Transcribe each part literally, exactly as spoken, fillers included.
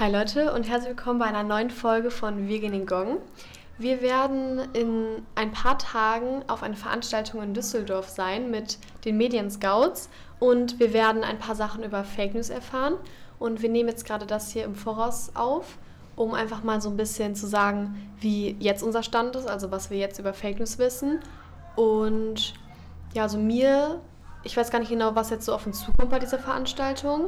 Hi Leute und herzlich willkommen bei einer neuen Folge von Wir gehen in Gong. Wir werden in ein paar Tagen auf eine Veranstaltung in Düsseldorf sein mit den Medienscouts und wir werden ein paar Sachen über Fake News erfahren und wir nehmen jetzt gerade das hier im Voraus auf, um einfach mal so ein bisschen zu sagen, wie jetzt unser Stand ist, also was wir jetzt über Fake News wissen. Und ja, also mir, ich weiß gar nicht genau, was jetzt so auf uns zukommt bei dieser Veranstaltung,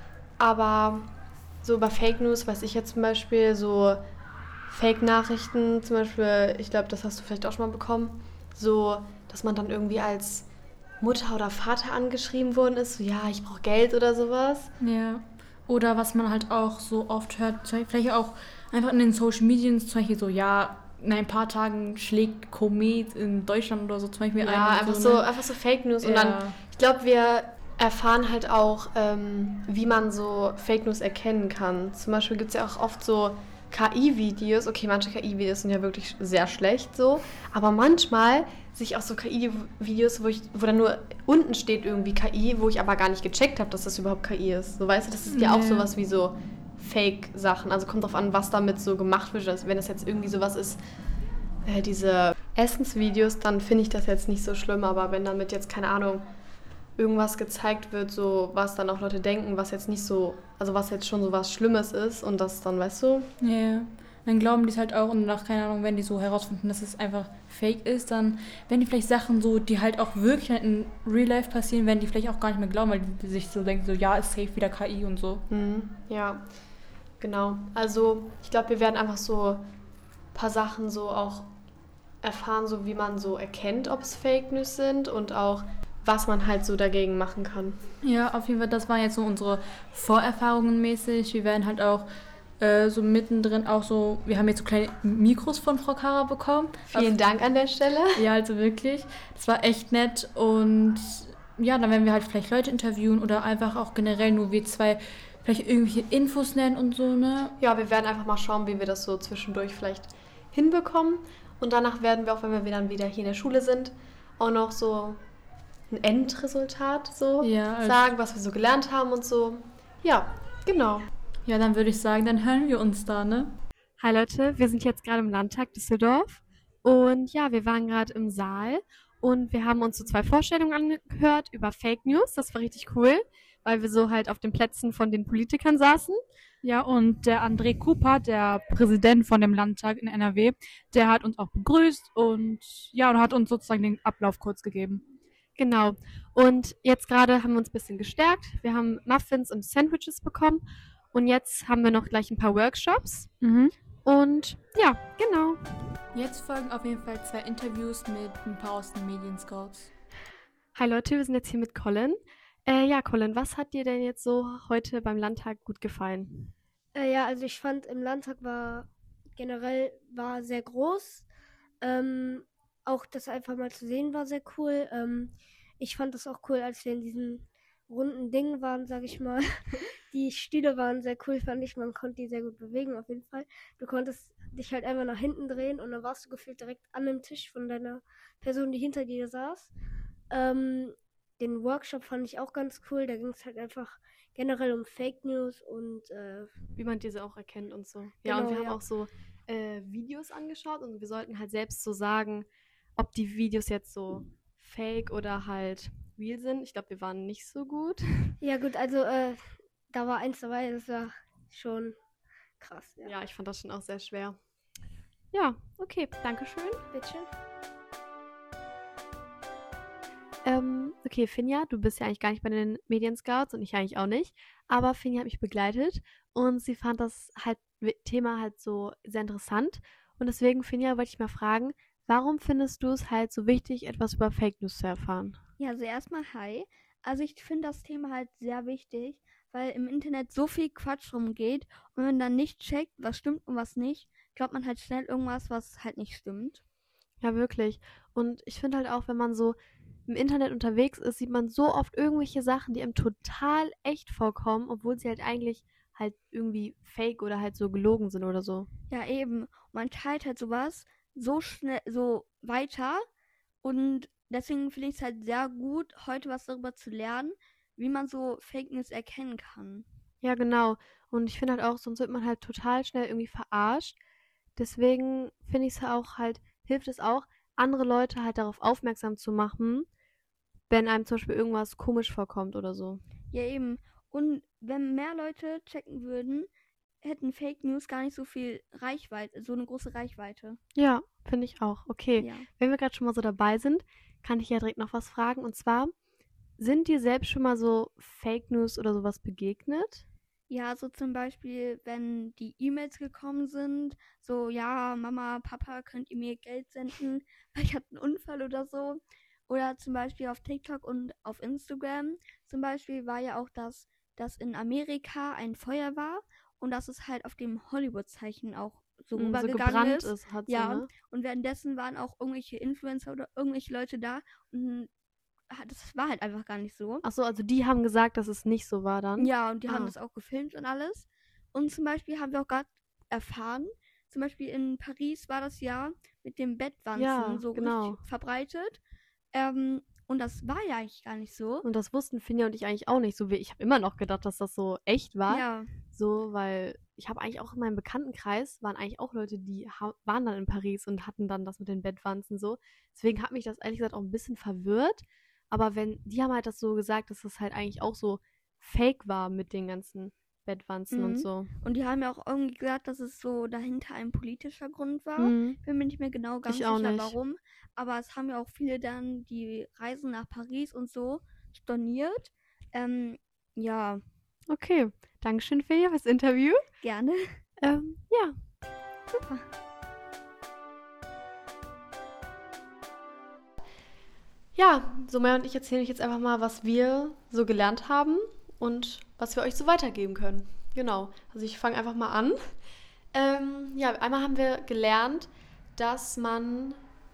aber so über Fake News weiß ich jetzt zum Beispiel, so Fake-Nachrichten zum Beispiel, ich glaube, das hast du vielleicht auch schon mal bekommen, so, dass man dann irgendwie als Mutter oder Vater angeschrieben worden ist, so ja, ich brauche Geld oder sowas. Ja. Oder was man halt auch so oft hört, vielleicht auch einfach in den Social Medien, zum Beispiel so, ja, in ein paar Tagen schlägt Komet in Deutschland oder so zum Beispiel ein. Ja, und einfach so, so, ne? einfach so Fake News. Und Ja. dann, ich glaube, wir erfahren halt auch, ähm, wie man so Fake News erkennen kann. Zum Beispiel gibt es ja auch oft so K I-Videos. Okay, manche K I-Videos sind ja wirklich sehr schlecht so. Aber manchmal sehe ich auch so K I-Videos, wo, ich, wo dann nur unten steht irgendwie K I, wo ich aber gar nicht gecheckt habe, dass das überhaupt K I ist. So, weißt du, das ist ja auch Ja. sowas wie so Fake-Sachen. Also kommt drauf an, was damit so gemacht wird. Also wenn das jetzt irgendwie sowas ist, äh, diese Essensvideos, dann finde ich das jetzt nicht so schlimm. Aber wenn damit jetzt, keine Ahnung, irgendwas gezeigt wird, so was dann auch Leute denken, was jetzt nicht so, also was jetzt schon so was Schlimmes ist und das dann, weißt du? Ja. Dann glauben die es halt auch und nach, keine Ahnung, wenn die so herausfinden, dass es einfach fake ist, dann werden die vielleicht Sachen so, die halt auch wirklich halt in Real Life passieren, werden die vielleicht auch gar nicht mehr glauben, weil die sich so denken, so ja, ist safe wieder K I und so. Mhm, ja, genau. Also ich glaube, wir werden einfach so ein paar Sachen so auch erfahren, so wie man so erkennt, ob es Fake News sind und auch, was man halt so dagegen machen kann. Ja, auf jeden Fall, das waren jetzt so unsere Vorerfahrungen mäßig. Wir werden halt auch äh, so mittendrin auch so, wir haben jetzt so kleine Mikros von Frau Kara bekommen. Vielen auf, Dank an der Stelle. Ja, also wirklich. Das war echt nett und ja, dann werden wir halt vielleicht Leute interviewen oder einfach auch generell nur wir zwei vielleicht irgendwelche Infos nennen und so, ne? Ja, wir werden einfach mal schauen, wie wir das so zwischendurch vielleicht hinbekommen. Und danach werden wir auch, wenn wir dann wieder hier in der Schule sind, auch noch so ein Endresultat so Ja, also- sagen, was wir so gelernt haben und so. Ja, genau. Ja, dann würde ich sagen, dann hören wir uns da, ne? Hi Leute, wir sind jetzt gerade im Landtag Düsseldorf und ja, wir waren gerade im Saal und wir haben uns so zwei Vorstellungen angehört über Fake News. Das war richtig cool, weil wir so halt auf den Plätzen von den Politikern saßen. Ja, und der André Cooper, der Präsident von dem Landtag in N R W, der hat uns auch begrüßt und ja, und hat uns sozusagen den Ablauf kurz gegeben. Genau. Und jetzt gerade haben wir uns ein bisschen gestärkt. Wir haben Muffins und Sandwiches bekommen und jetzt haben wir noch gleich ein paar Workshops. Mhm. Und ja, genau. Jetzt folgen auf jeden Fall zwei Interviews mit ein paar aus den Medienscouts. Hi Leute, wir sind jetzt hier mit Colin. Äh, ja, Colin, was hat dir denn jetzt so heute beim Landtag gut gefallen? Äh, ja, also ich fand im Landtag war generell war sehr groß. Ähm, auch das einfach mal zu sehen war sehr cool. Ähm, ich fand das auch cool, als wir in diesem runden Ding waren, sag ich mal. Die Stühle waren sehr cool, fand ich. Man konnte die sehr gut bewegen, auf jeden Fall. Du konntest dich halt einfach nach hinten drehen und dann warst du gefühlt direkt an dem Tisch von deiner Person, die hinter dir saß. Ähm, den Workshop fand ich auch ganz cool. Da ging es halt einfach generell um Fake News und äh, Wie man diese auch erkennt und so. Ja, und Genau, wir haben ja. auch so äh, Videos angeschaut und wir sollten halt selbst so sagen, ob die Videos jetzt so fake oder halt real sind. Ich glaube, wir waren nicht so gut. ja gut, also äh, da war eins dabei, das war schon krass. Ja, Ja, ich fand das schon auch sehr schwer. Ja, okay, Dankeschön. bitteschön. Ähm, okay, Finja, du bist ja eigentlich gar nicht bei den Medienscouts und ich eigentlich auch nicht. Aber Finja hat mich begleitet und sie fand das halt Thema halt so sehr interessant. Und deswegen, Finja, wollte ich mal fragen, warum findest du es halt so wichtig, etwas über Fake News zu erfahren? Ja, also erstmal hi. Also ich finde das Thema halt sehr wichtig, weil im Internet so viel Quatsch rumgeht und wenn man dann nicht checkt, was stimmt und was nicht, glaubt man halt schnell irgendwas, was halt nicht stimmt. Ja, wirklich. Und ich finde halt auch, wenn man so im Internet unterwegs ist, sieht man so oft irgendwelche Sachen, die einem total echt vorkommen, obwohl sie halt eigentlich halt irgendwie fake oder halt so gelogen sind oder so. Ja, eben. Und man teilt halt sowas so schnell, so weiter und deswegen finde ich es halt sehr gut, heute was darüber zu lernen, wie man so Fake News erkennen kann. Ja, genau. Und ich finde halt auch, sonst wird man halt total schnell irgendwie verarscht. Deswegen finde ich es auch halt, hilft es auch, andere Leute halt darauf aufmerksam zu machen, wenn einem zum Beispiel irgendwas komisch vorkommt oder so. Ja, eben. Und wenn mehr Leute checken würden, hätten Fake News gar nicht so viel Reichweite, so eine große Reichweite. Ja, finde ich auch. Okay, Ja. wenn wir gerade schon mal so dabei sind, kann ich ja direkt noch was fragen. Und zwar, sind dir selbst schon mal so Fake News oder sowas begegnet? Ja, so zum Beispiel, wenn die E-Mails gekommen sind, so, ja, Mama, Papa, könnt ihr mir Geld senden, weil ich hatte einen Unfall oder so. Oder zum Beispiel auf TikTok und auf Instagram. Zum Beispiel war ja auch, dass, dass in Amerika ein Feuer war und dass es halt auf dem Hollywood-Zeichen auch so Mm, so rübergegangen gebrannt ist. ist, hat Ja, so, ne? und währenddessen waren auch irgendwelche Influencer oder irgendwelche Leute da und ah, das war halt einfach gar nicht so. Ach so, also die haben gesagt, dass es nicht so war dann? Ja, und die haben Ah. das auch gefilmt und alles. Und zum Beispiel haben wir auch gerade erfahren, zum Beispiel in Paris war das ja mit dem Bettwanzen Ja, so genau. richtig verbreitet. Ähm, und das war ja eigentlich gar nicht so. Und das wussten Finja und ich eigentlich auch nicht so. wie- Ich habe immer noch gedacht, dass das so echt war. Ja, So, weil ich habe eigentlich auch in meinem Bekanntenkreis, waren eigentlich auch Leute, die ha- waren dann in Paris und hatten dann das mit den Bettwanzen so. Deswegen hat mich das ehrlich gesagt auch ein bisschen verwirrt. Aber wenn, die haben halt das so gesagt, dass das halt eigentlich auch so fake war mit den ganzen Bettwanzen und Mhm. so. und die haben ja auch irgendwie gesagt, dass es so dahinter ein politischer Grund war. Mhm. Bin mir nicht mehr genau ganz Ich auch sicher, nicht. warum. Aber es haben ja auch viele dann die Reisen nach Paris und so storniert. Ähm, ja, Okay, Dankeschön, Finja, fürs Interview. gerne. Ähm, ja. Super. Ja, Sumaya und ich erzählen euch jetzt einfach mal, was wir so gelernt haben und was wir euch so weitergeben können. Genau, also ich fange einfach mal an. Ähm, ja, einmal haben wir gelernt, dass man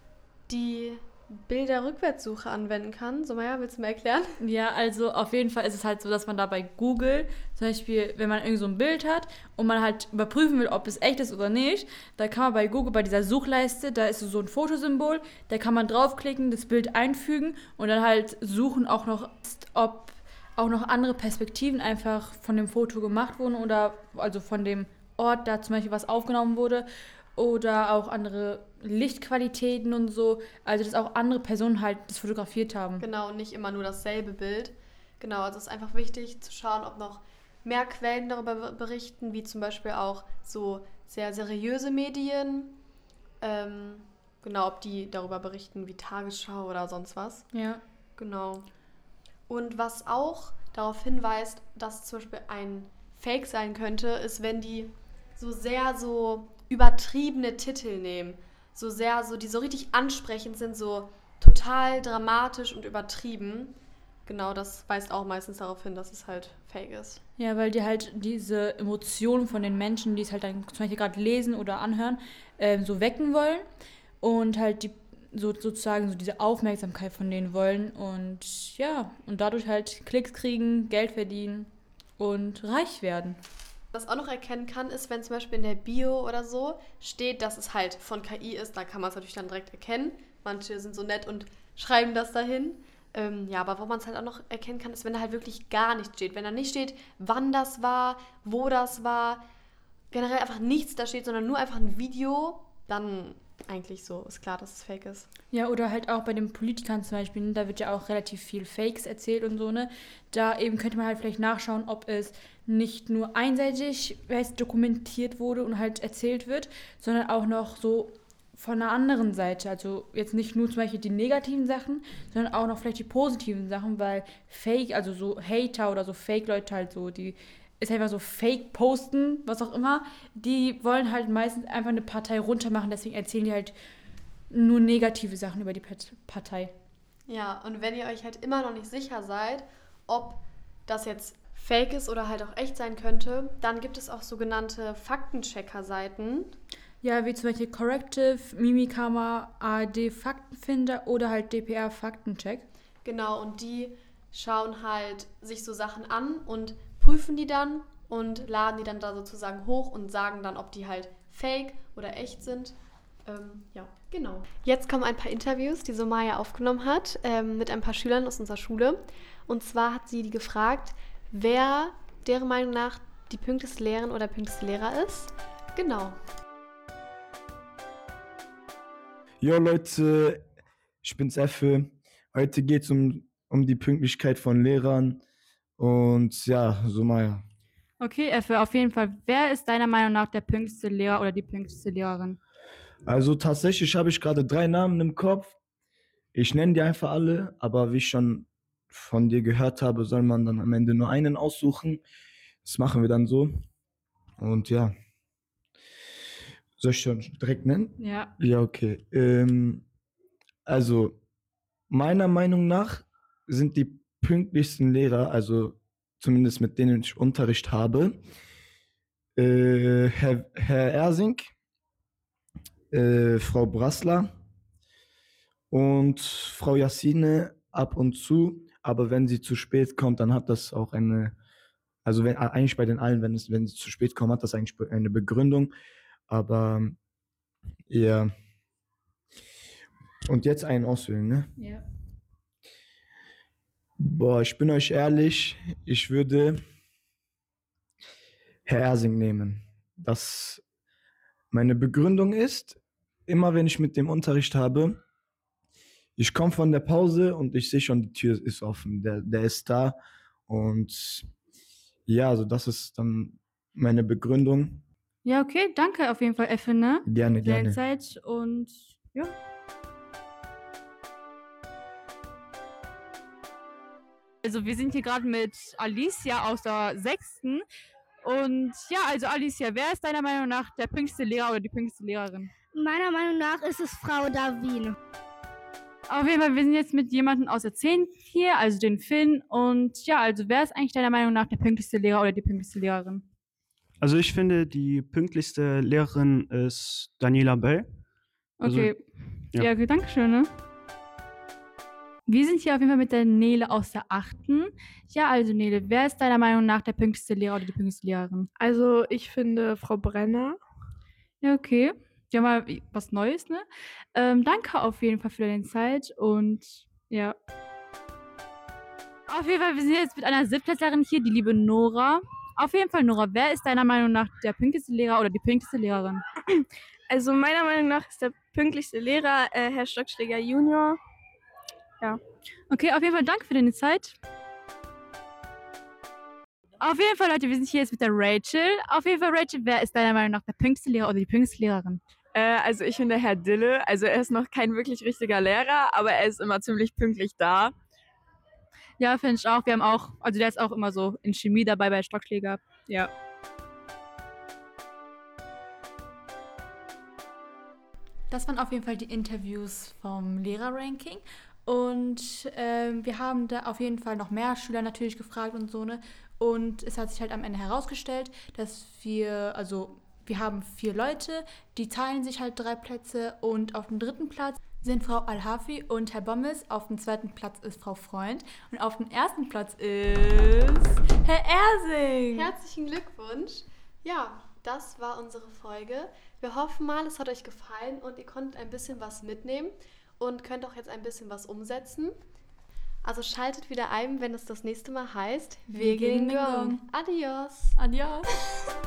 die Bilder-Rückwärtssuche anwenden kann. Sumaya, willst du mir erklären? Ja, also auf jeden Fall ist es halt so, dass man da bei Google, zum Beispiel, wenn man irgend so ein Bild hat und man halt überprüfen will, ob es echt ist oder nicht, da kann man bei Google, bei dieser Suchleiste, da ist so ein Fotosymbol, da kann man draufklicken, das Bild einfügen und dann halt suchen auch noch, ob auch noch andere Perspektiven einfach von dem Foto gemacht wurden oder also von dem Ort, da zum Beispiel was aufgenommen wurde oder auch andere Lichtqualitäten und so, also dass auch andere Personen halt das fotografiert haben. Genau, und nicht immer nur dasselbe Bild. Genau, also es ist einfach wichtig zu schauen, ob noch mehr Quellen darüber be- berichten, wie zum Beispiel auch so sehr seriöse Medien. Ähm, genau, ob die darüber berichten, wie Tagesschau oder sonst was. Ja. Genau. Und was auch darauf hinweist, dass zum Beispiel ein Fake sein könnte, ist, wenn die so sehr so übertriebene Titel nehmen. So sehr, so die so richtig ansprechend sind, so total dramatisch und übertrieben. Genau, das weist auch meistens darauf hin, dass es halt fake ist. Ja, weil die halt diese Emotionen von den Menschen, die es halt dann zum Beispiel gerade lesen oder anhören, ähm, so wecken wollen und halt die so sozusagen so diese Aufmerksamkeit von denen wollen und ja, und dadurch halt Klicks kriegen, Geld verdienen und reich werden. Was auch noch erkennen kann, ist, wenn zum Beispiel in der Bio oder so steht, dass es halt von K I ist, dann kann man es natürlich dann direkt erkennen. Manche sind so nett und schreiben das dahin. Ähm, ja, aber wo man es halt auch noch erkennen kann, ist, wenn da halt wirklich gar nichts steht. Wenn da nicht steht, wann das war, wo das war, generell einfach nichts da steht, sondern nur einfach ein Video, dann eigentlich so ist klar, dass es fake ist. Ja, oder halt auch bei den Politikern zum Beispiel, ne, da wird ja auch relativ viel Fakes erzählt und so, ne? Da eben könnte man halt vielleicht nachschauen, ob es nicht nur einseitig wie heißt, dokumentiert wurde und halt erzählt wird, sondern auch noch so von einer anderen Seite. Also jetzt nicht nur zum Beispiel die negativen Sachen, sondern auch noch vielleicht die positiven Sachen, weil Fake, also so Hater oder so Fake-Leute halt so, die ist einfach so Fake posten, was auch immer, die wollen halt meistens einfach eine Partei runtermachen, deswegen erzählen die halt nur negative Sachen über die Pat- Partei. Ja, und wenn ihr euch halt immer noch nicht sicher seid, ob das jetzt fake ist oder halt auch echt sein könnte, dann gibt es auch sogenannte Faktenchecker-Seiten. Ja, wie zum Beispiel Corrective, Mimikama, A R D Faktenfinder oder halt D P R Faktencheck. Genau, und die schauen halt sich so Sachen an und prüfen die dann und laden die dann da sozusagen hoch und sagen dann, ob die halt fake oder echt sind. Ähm, ja, genau. Jetzt kommen ein paar Interviews, die Sumaya aufgenommen hat, ähm, mit ein paar Schülern aus unserer Schule. Und zwar hat sie die gefragt, wer deren Meinung nach die pünktlichste Lehrerin oder pünktlichste Lehrer ist. Genau. Jo Leute, ich bin's Effe. Heute geht's um, um die Pünktlichkeit von Lehrern und ja, so mal. Okay, Effe, auf jeden Fall. Wer ist deiner Meinung nach der pünktlichste Lehrer oder die pünktlichste Lehrerin? Also tatsächlich habe ich gerade drei Namen im Kopf. Ich nenne die einfach alle, aber wie ich schon von dir gehört habe, soll man dann am Ende nur einen aussuchen. Das machen wir dann so. Und ja. Soll ich schon direkt nennen? Ja. Ja, okay. Ähm, also, meiner Meinung nach sind die pünktlichsten Lehrer, also zumindest mit denen ich Unterricht habe, äh, Herr, Herr Ersing, äh, Frau Brassler und Frau Yassine ab und zu. Aber wenn sie zu spät kommt, dann hat das auch eine, also wenn, eigentlich bei den allen, wenn, es, wenn sie zu spät kommt, hat das eigentlich eine Begründung. Aber ja. Und jetzt einen auswählen, ne? Ja. Boah, ich bin euch ehrlich, ich würde Herr Ersing nehmen. Das meine Begründung ist, immer wenn ich mit dem Unterricht habe, ich komme von der Pause und ich sehe schon, die Tür ist offen, der, der ist da. Und ja, also das ist dann meine Begründung. Ja, okay, danke auf jeden Fall, Effe, ne? Gerne, Für deine gerne. Zeit und ja. Also wir sind hier gerade mit Alicia aus der sechsten. Und ja, also Alicia, wer ist deiner Meinung nach der pünktlichste Lehrer oder die pünktlichste Lehrerin? Meiner Meinung nach ist es Frau Davin. Auf jeden Fall, wir sind jetzt mit jemandem aus der zehnten hier, also den Finn. Und ja, also wer ist eigentlich deiner Meinung nach der pünktlichste Lehrer oder die pünktlichste Lehrerin? Also ich finde, die pünktlichste Lehrerin ist Daniela Bell. Also, Okay, ja. ja, okay, danke schön, ne? Wir sind hier auf jeden Fall mit der Nele aus der achten. Ja, also Nele, wer ist deiner Meinung nach der pünktlichste Lehrer oder die pünktlichste Lehrerin? Also ich finde Frau Brenner. Ja, okay. Ja, mal was Neues, ne? Ähm, danke auf jeden Fall für deine Zeit und ja. Auf jeden Fall, wir sind jetzt mit einer Siebtklässlerin hier, die liebe Nora. Auf jeden Fall, Nora, wer ist deiner Meinung nach der pünktlichste Lehrer oder die pünktlichste Lehrerin? Also meiner Meinung nach ist der pünktlichste Lehrer äh, Herr Stockschläger Junior. Ja. Okay, auf jeden Fall danke für deine Zeit. Auf jeden Fall, Leute, wir sind hier jetzt mit der Rachel. Auf jeden Fall, Rachel, wer ist deiner Meinung nach der pünktlichste Lehrer oder die pünktlichste Lehrerin? Äh, also ich finde Herr Dille, also er ist noch kein wirklich richtiger Lehrer, aber er ist immer ziemlich pünktlich da. Ja, finde ich auch. Wir haben auch, also der ist auch immer so in Chemie dabei bei Stockschläger. Ja. Das waren auf jeden Fall die Interviews vom Lehrerranking. Und ähm, wir haben da auf jeden Fall noch mehr Schüler natürlich gefragt und so, ne? Und es hat sich halt am Ende herausgestellt, dass wir, also wir haben vier Leute, die teilen sich halt drei Plätze und auf dem dritten Platz sind Frau Al-Hafi und Herr Bommes, auf dem zweiten Platz ist Frau Freund und auf dem ersten Platz ist Herr Ersing. Herzlichen Glückwunsch. Ja, das war unsere Folge. Wir hoffen mal, es hat euch gefallen und ihr konntet ein bisschen was mitnehmen und könnt auch jetzt ein bisschen was umsetzen. Also schaltet wieder ein, wenn es das nächste Mal heißt, wir, wir gehen in den Gong. Adios. Adios.